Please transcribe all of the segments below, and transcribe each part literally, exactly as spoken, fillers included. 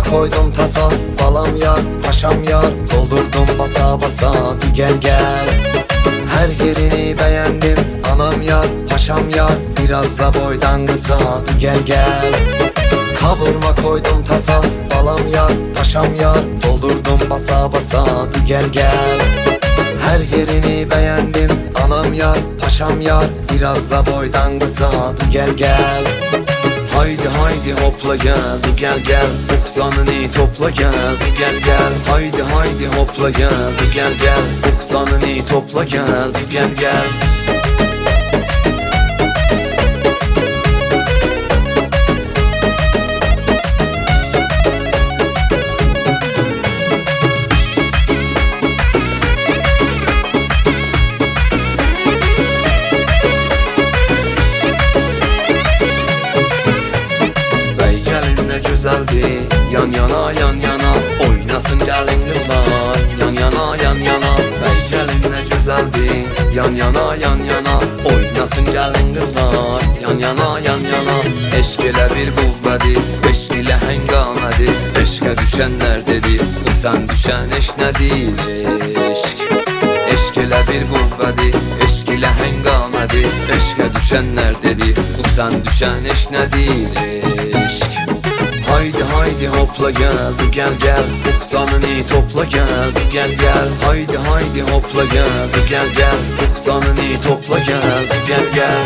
koydum tasa, balam yar, paşam yar, doldurdum basa basa, du gel gel. Her yerini beğendim, anam yar, paşam yar, biraz da boydan kısa, du gel gel. Kavurma koydum tasa, balam yar, paşam yar, doldurdum basa basa, du gel gel. Her yerini beğendim, anam yar, paşam yar, biraz da boydan kısa, du gel gel. Haydi haydi hopla gel, du gel gel. Buhtanını topla gel, du gel gel. Haydi haydi hopla gel, du gel gel. Buhtanını topla gel, du gel gel. Güzeldi, yan yana yan yana oynasın gelin kızlar, yan yana yan yana. Bey gelin ne güzeldi, yan yana yan yana oynasın gelin kızlar, yan yana yan yana. Eşk ile bir kuvveti, eşk ile hengamedi, eşke düşenler dedi, bu sen düşen eşk ne değil eşk. Eşk ile bir kuvveti, eşk ile hengamedi, eşke düşenler dedi, bu sen düşen eşk ne değil eşk. Haydi haydi hopla gel, du gel gel. Buhtanını topla gel, du gel gel. Haydi haydi hopla gel, du gel gel. Buhtanını topla gel, du gel gel.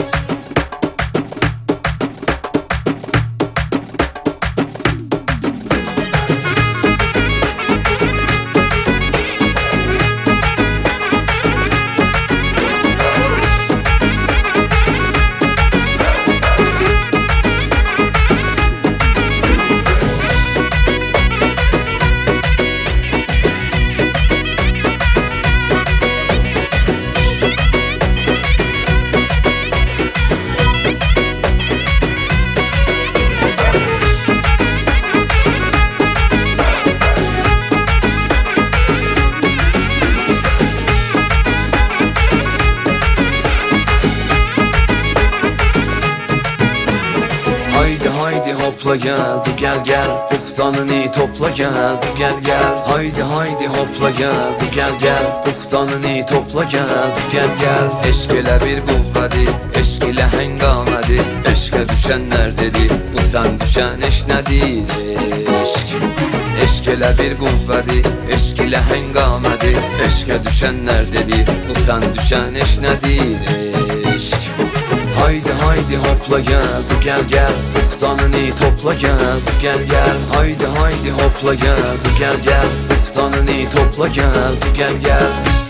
Haydi hopla gel, du gel gel. Buhtanını topla gel, du gel gel. Haydi haydi hopla gel, du gel gel. Buhtanını topla gel, du gel gel. Eşk ile bir kuvveti, eşk ile hengamedi, eşke düşenler dedi, bu sen düşen eşk ne değil eşk. Eşk ile bir kuvveti, eşk ile hengamedi, eşke düşenler dedi, bu sen düşen eşk ne değil eşk. Haydi haydi hopla gel, du gel gel. Buhtanını topla gel, du gel gel. Haydi haydi hopla gel, du gel gel. Buhtanını topla gel, du gel gel.